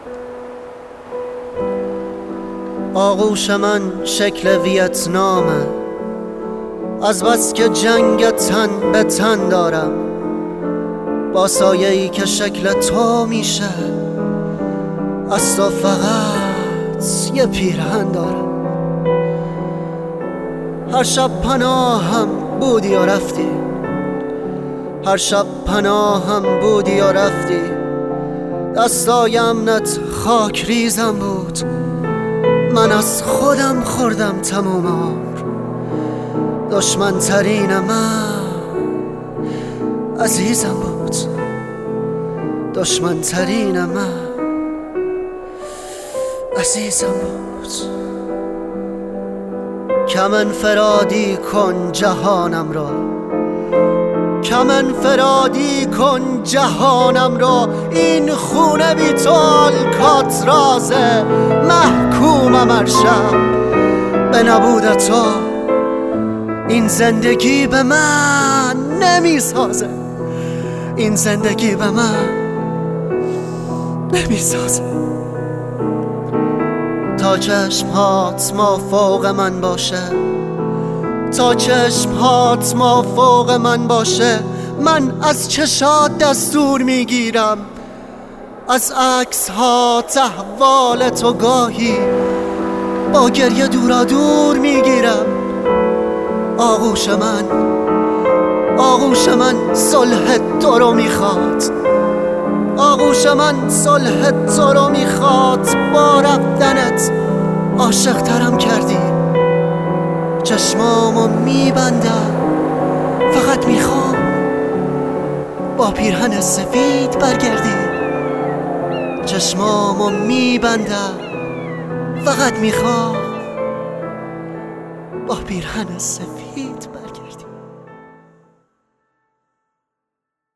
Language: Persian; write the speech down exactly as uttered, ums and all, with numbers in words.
آغوش من شکل ویتنامه، از بس که جنگ تن به تن دارم، با سایه‌ای که شکل تو میشه، از تو فقط یه پیرهن دارم. هر شب پناهم بودی و رفتی، هر شب پناهم بودی و رفتی، دستای امنت خاک ریزم بود، من از خودم خوردم تموم عمر. دشمن ترین من عزیزم بود، دشمن ترین من عزیزم بود. کم انفرادی کن جهانم را، کم انفرادی کن جهانم را، این خونه بی تو الکاترازه، محکومم هر شب به نبود تو، این زندگی به من نمیسازه، این زندگی به من نمیسازه. تا چشمهات ما فوق من باشه، تا چشمهات ما فوق من باشه، من از چشات دستور میگیرم، از عکس ها احوال تو گاهی با گریه دورا دور میگیرم. آغوش من آغوش من صلح تو رو میخواد، آغوش من صلح تو رو میخواد، با رفتنت عاشق ترم کردی، چشمامو میبندم فقط میخوام با پیرهن سفید برگردی، چشمامو میبندم فقط میخوام با پیرهن سفید برگردی.